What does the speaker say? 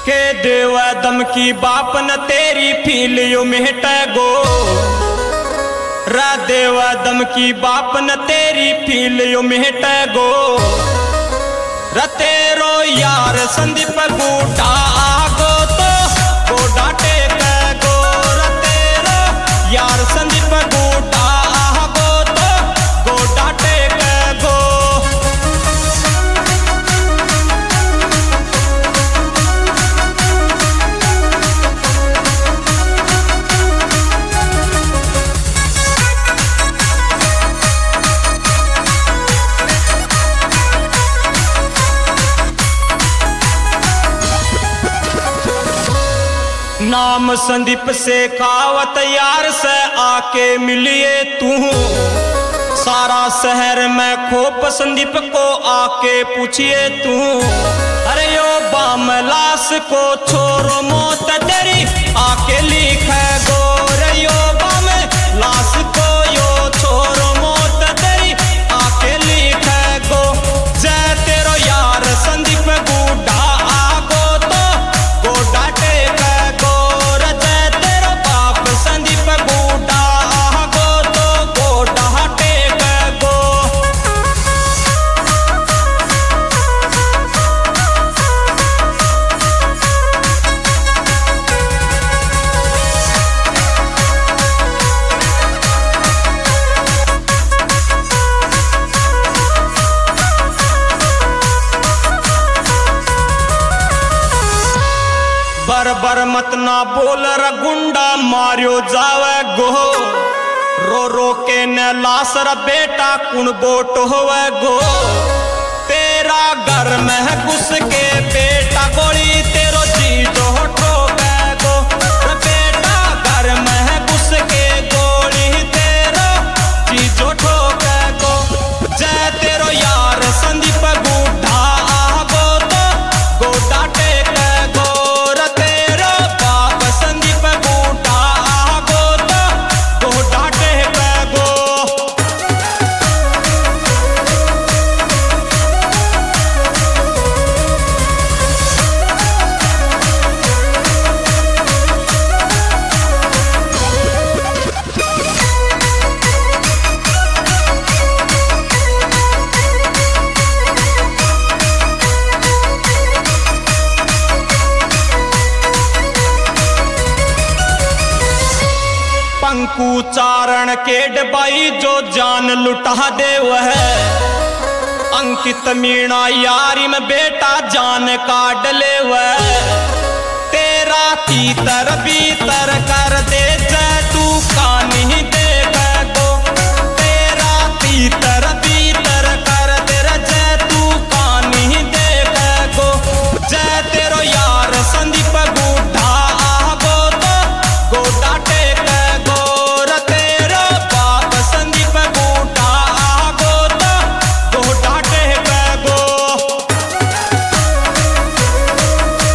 के देव दम की बाप न तेरी फीलियो मेट गो रा देव दम की बाप न तेरी फीलियो मेट गो र तेरो यार संदीप बूटा आगो तो गोडा टेक गो र तेरो यार संदीप बूटा आगो तो गोडा टेक गो। नाम संदीप से खावत यार से आके मिलिए तू सारा शहर में खोप संदीप को आके पूछिए तू अरे यो बाम लाश को छोरो मौत तेरी आके लिखे गो रे यो बाम लाश को यो छोरो मौत तेरी आके लिखे गो जय तेरो यार संदीप बूढ़ा आगो तो गोडा टेक संदीप बूढ़ा आगो तो गोडा टेक गो। बर मत ना बोल र गुंडा मारियो जावे गो रो रो के न लाश र बेटा कुण बोट होवे गो तेरा घर में घुस के बेटा गोली तेरो जी जो ठोके गो र बेटा घर में घुस के गोली तेरो जी जो ठोके गो जय तेरो यार संदीप बूढ़ा आगो तो गोडा टेक गो पंकु चारण के डबाई जो जान लुटा दे वह अंकित मीणा यारी में बेटा जान काट ले वह तेरा तीतर भीतर कर दे